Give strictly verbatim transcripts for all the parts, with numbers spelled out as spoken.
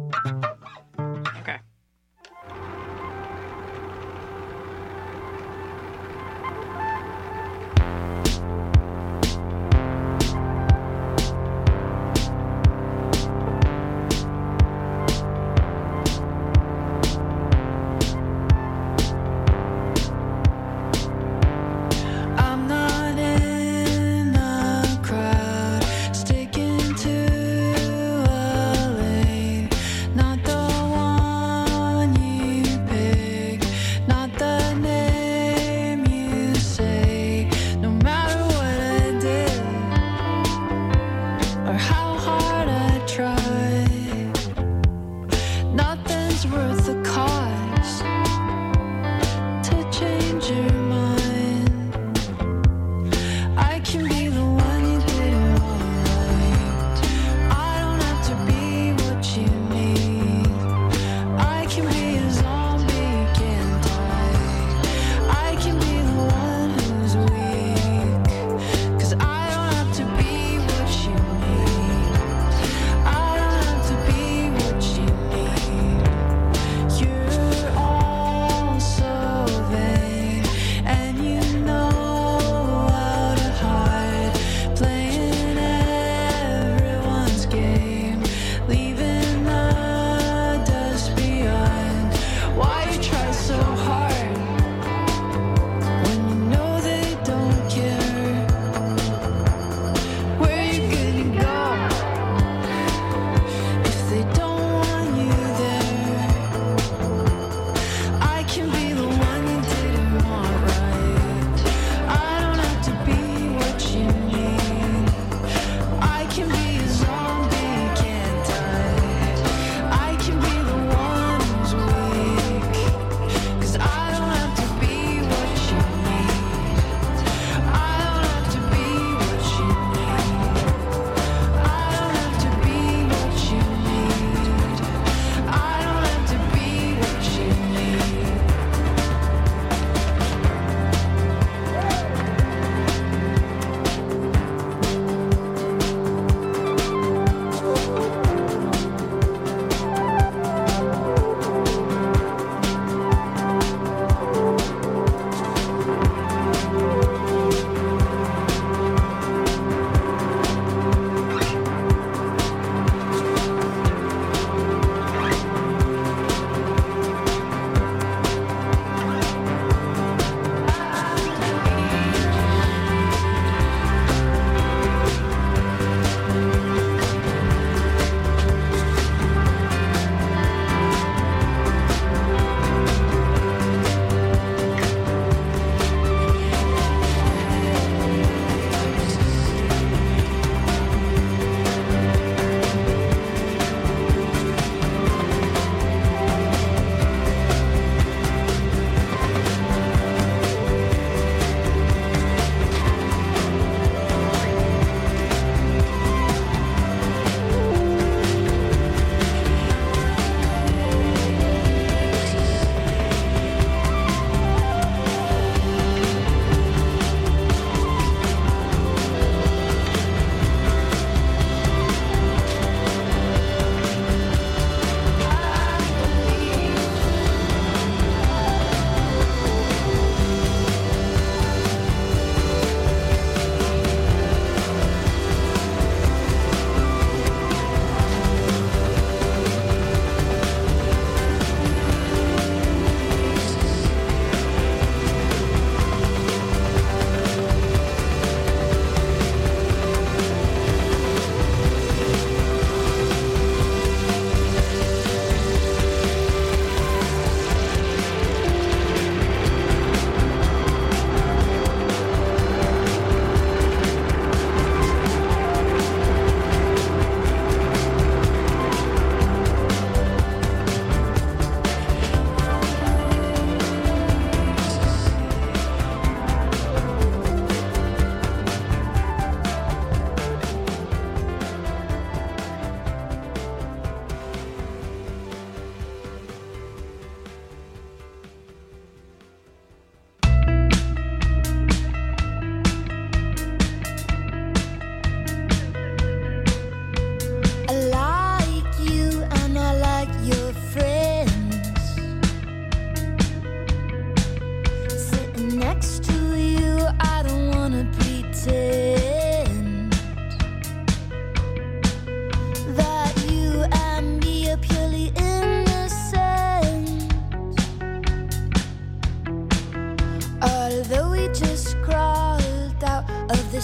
Okay. I'm not in the crowd, sticking to a lane, not the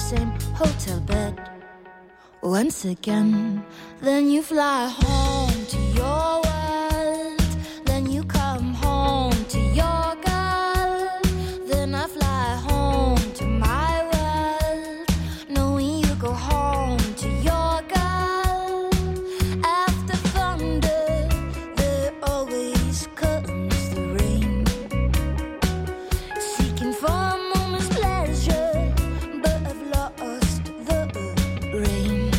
same hotel bed once again. Then you fly home to your world. Then you come home to your girl. Then I fly home to my world, knowing you go home to your girl. After thunder, there always comes the rain. Seeking for a moment's pleasure, but I've lost the rain.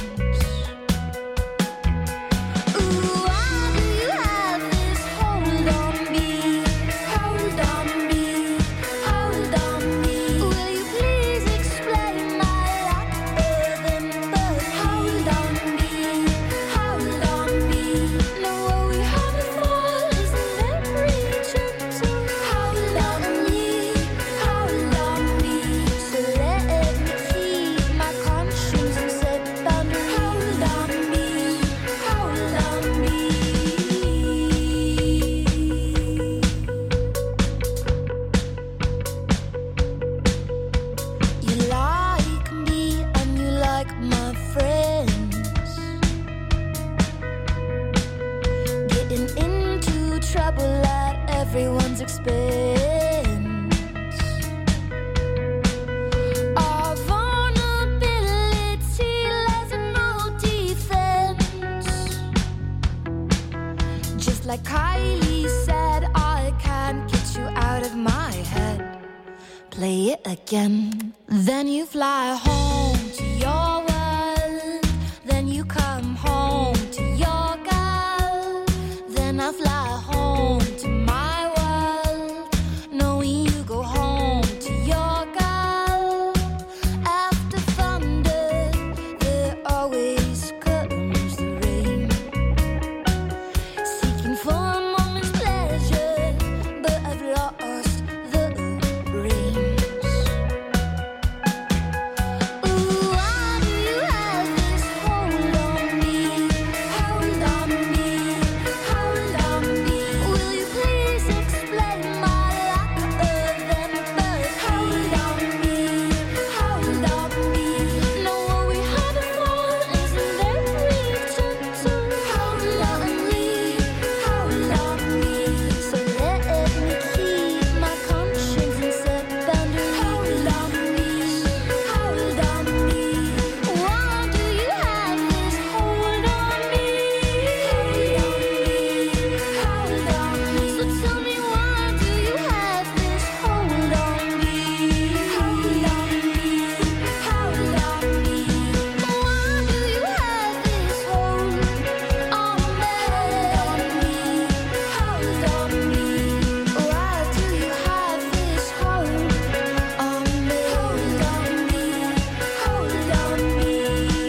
Ooh, why do you have this hold on me? Hold on me, hold on me. Will you please explain my lack of empathy? Hold on me, hold on me. No, what we have before is very gentle. Hold on me, hold on me. So let me keep my conscience and set boundaries. Hold on me, hold on me. You like me and you like my friends. Getting into trouble at everyone's expense. Our vulnerability lays in no defense. Just like Kylie said, I can't get you out of my head. Play it again. Then you fly home to your world. Then you come home to your girl. Then I fly home to my world, knowing you go home to your girl. After thunder, there always comes the rain. Seeking for a moment's pleasure, but I've lost the reins. Ooh, why do you have this hold on me? Hold on me, hold on me. Will you please explain my lack of empathy? Hold on me, hold on me. No, what we had before is very gentle. Hold on me, hold on me. So let me keep my conscience and set boundaries. Hold on me, hold on me. Why do you have this hold on me? Hold on me, hold on me. So tell me, why do you have this hold on me? Hold on me, hold on me. Why do you have this hold on me? Hold on me, why do you have this hold on me? Hold on me, hold on me.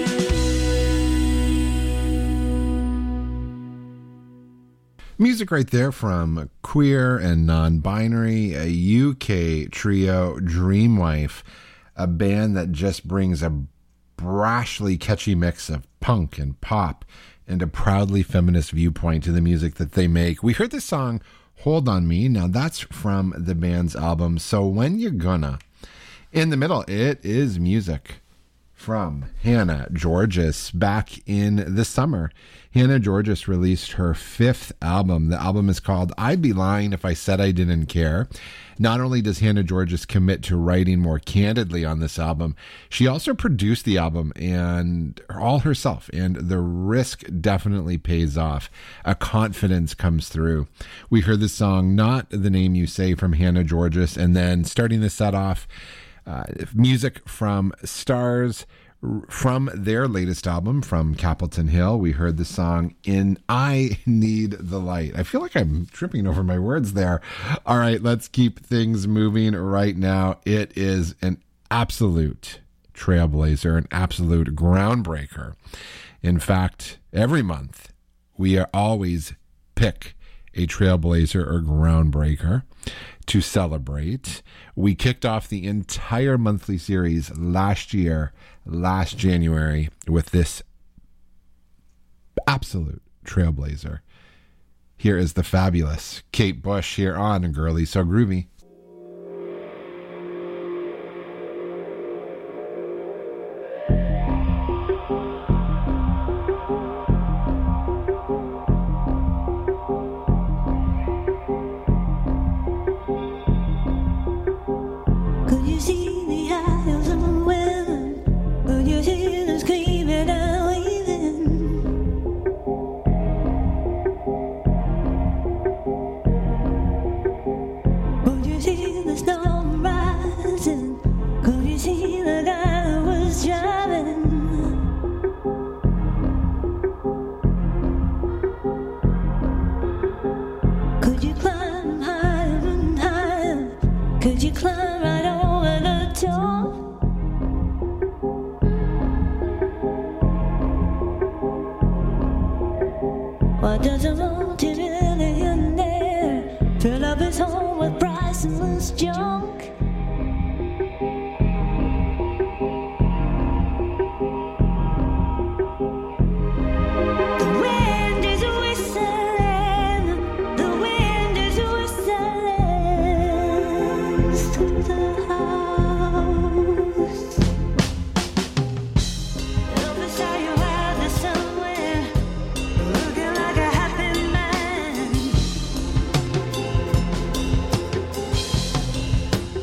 Music right there from Queer and Non-Binary, a U K trio, Dreamwife, a band that just brings a brashly catchy mix of punk and pop and a proudly feminist viewpoint to the music that they make. We heard this song, Hold On Me. Now that's from the band's album, So When You Gonna. In the middle, it is music from Hannah Georgas back in the summer. Hannah Georgas released her fifth album. The album is called I'd Be Lying If I Said I Didn't Care. Not only does Hannah Georgas commit to writing more candidly on this album, she also produced the album and all herself, and the risk definitely pays off. A confidence comes through. We heard the song Not the Name You Say from Hannah Georgas, and then starting the set off, uh, music from Stars from their latest album, from Capitol Hill. We heard the song In I Need the Light. I feel like I'm tripping over my words there. All right, let's keep things moving right now. It is an absolute trailblazer, an absolute groundbreaker. In fact, every month we are always pick a trailblazer or groundbreaker to celebrate. We kicked off the entire monthly series last year, last January, with this absolute trailblazer. Here is the fabulous Kate Bush here on Girly So Groovy. What does a motive really in there? Fill up his home with priceless junk. The wind is whistling, the wind is whistling through the house. Elvis, are you out there somewhere? Looking like a happy man.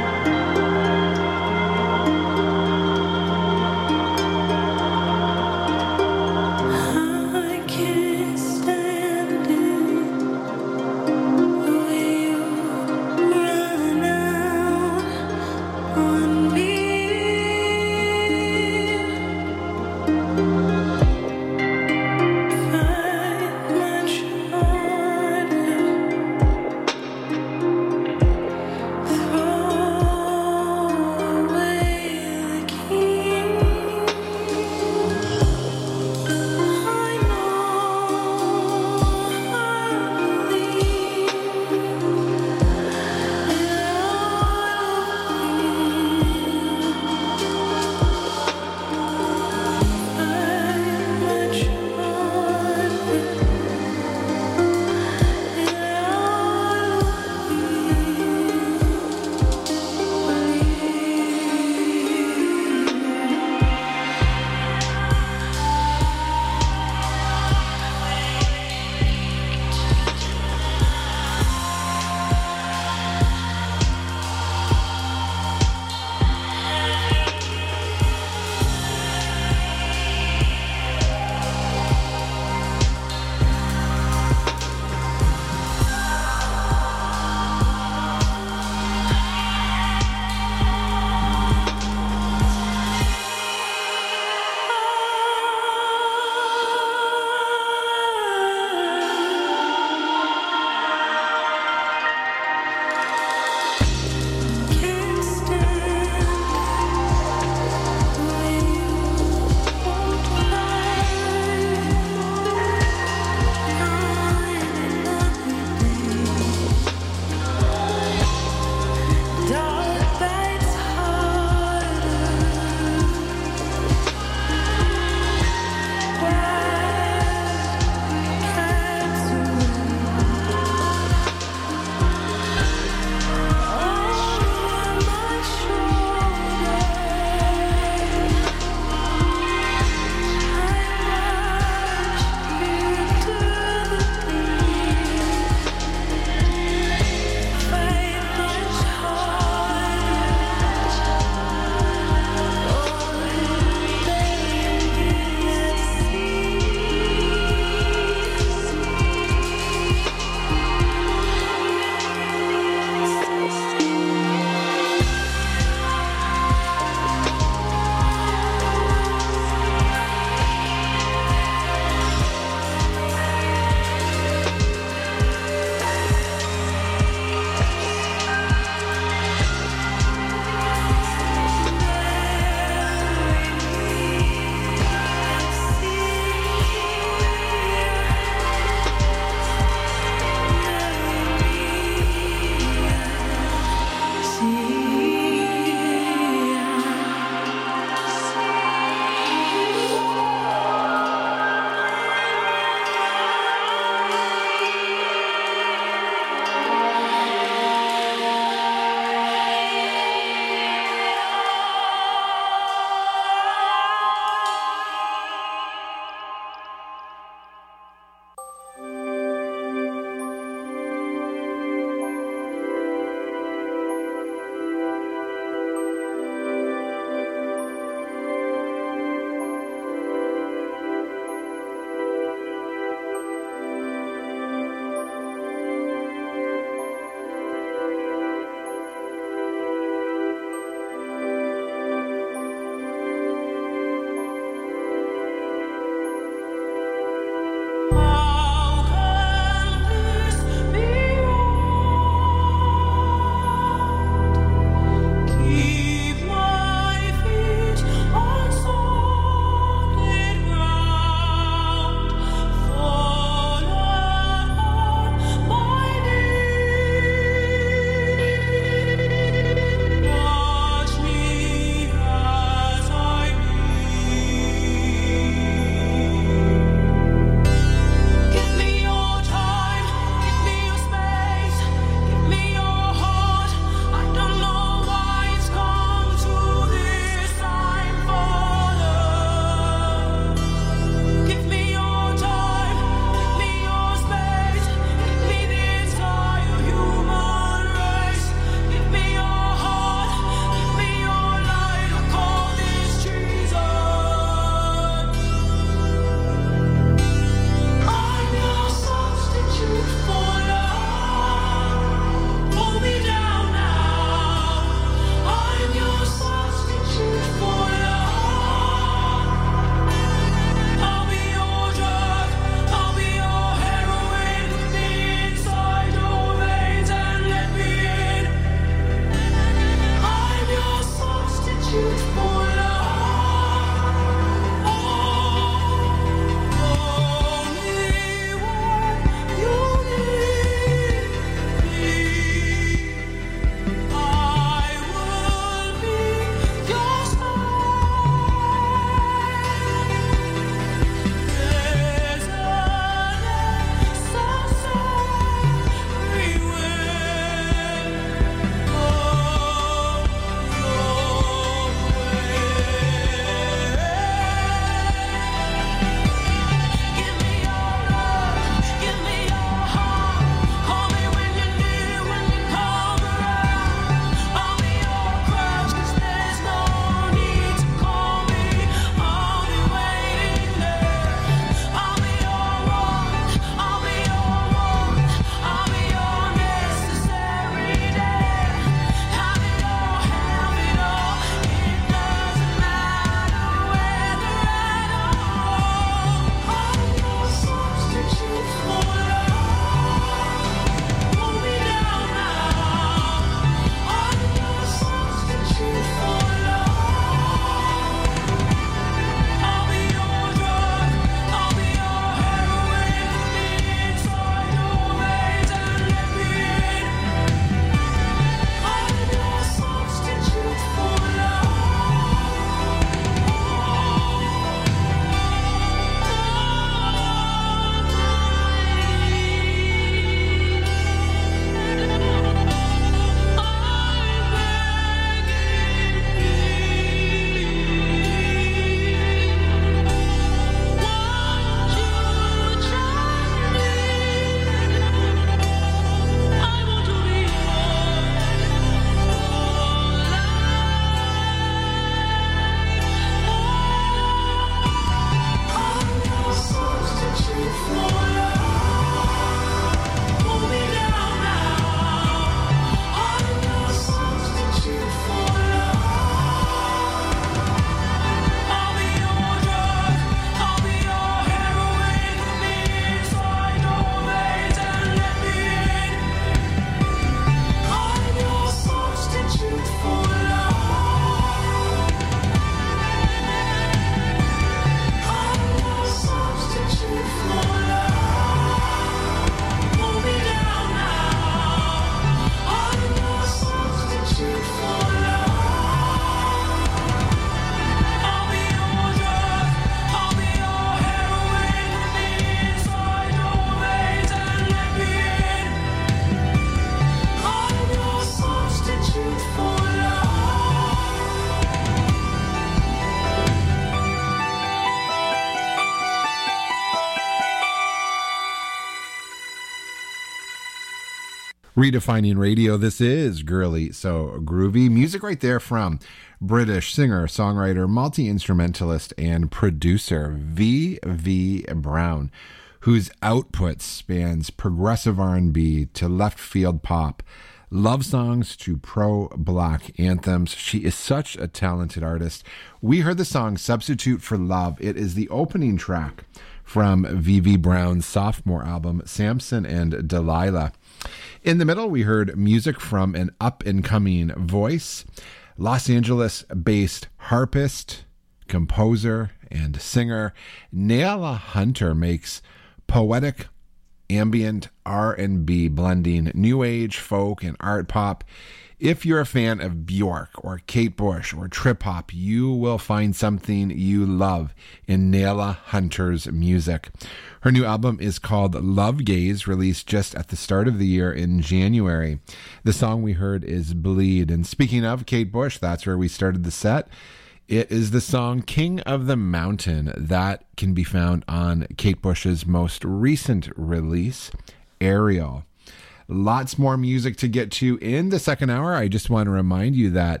Redefining radio, this is Girly So Groovy. Music right there from British singer, songwriter, multi-instrumentalist, and producer V V Brown, whose output spans progressive R and B to left field pop, love songs to pro-black anthems. She is such a talented artist. We heard the song Substitute for Love. It is the opening track from V V Brown's sophomore album, Samson and Delilah. In the middle, we heard music from an up-and-coming voice, Los Angeles-based harpist, composer, and singer. Nayla Hunter makes poetic, ambient R and B blending new age, folk, and art pop. If you're a fan of Bjork or Kate Bush or trip hop, you will find something you love in Nayla Hunter's music. Her new album is called Love Gaze, released just at the start of the year in January. The song we heard is Bleed. And speaking of Kate Bush, that's where we started the set. It is the song King of the Mountain that can be found on Kate Bush's most recent release, Ariel. Lots more music to get to in the second hour. I just want to remind you that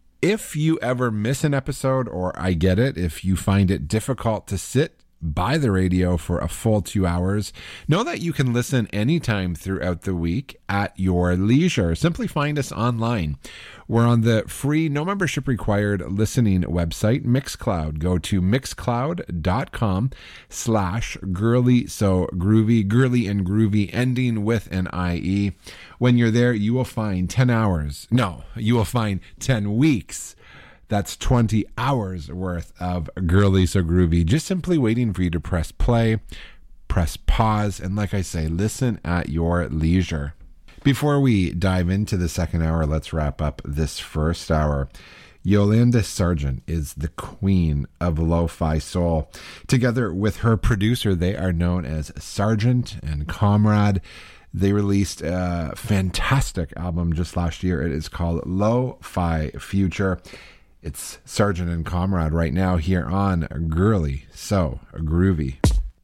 if you ever miss an episode, or I get it, if you find it difficult to sit by the radio for a full two hours, know that you can listen anytime throughout the week at your leisure. Simply find us online. We're on the free, no membership required listening website, Mixcloud. Go to mixcloud.com slash girly so groovy, girly and groovy, ending with an I E. When you're there, you will find ten hours. No, you will find ten weeks. That's twenty hours worth of Girly So Groovy, just simply waiting for you to press play, press pause, and like I say, listen at your leisure. Before we dive into the second hour, let's wrap up this first hour. Yolanda Sargent is the queen of lo-fi soul. Together with her producer, they are known as Sargent and Comrade. They released a fantastic album just last year. It is called Lo-Fi Future. It's Sargent and Comrade right now here on Girly So Groovy.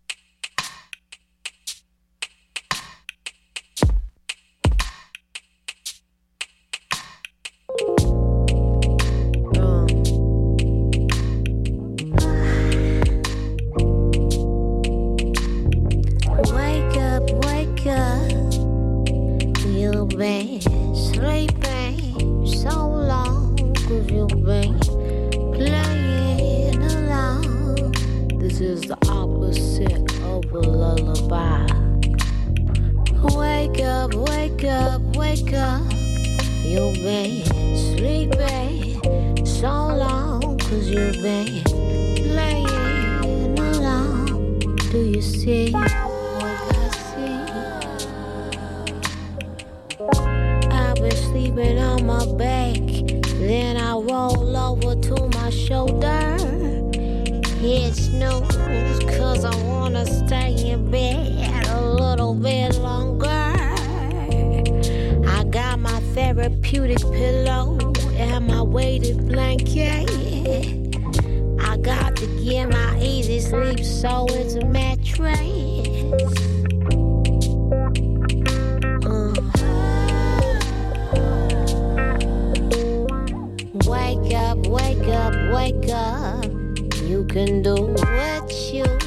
Wake up, wake up. You've been sleeping so long, 'cause you've been playing along. This is the opposite of a lullaby. Wake up, wake up, wake up. You've been sleeping so long, 'cause you've been playing along. Do you see what I see? I've been sleeping on my back, then I roll over to my shoulder. Hit snooze, 'cause I wanna stay in bed a little bit longer. I got my therapeutic pillow and my weighted blanket. I got to get my easy sleep, so it's a mattress. Uh. Wake up, wake up, wake up. You can do what you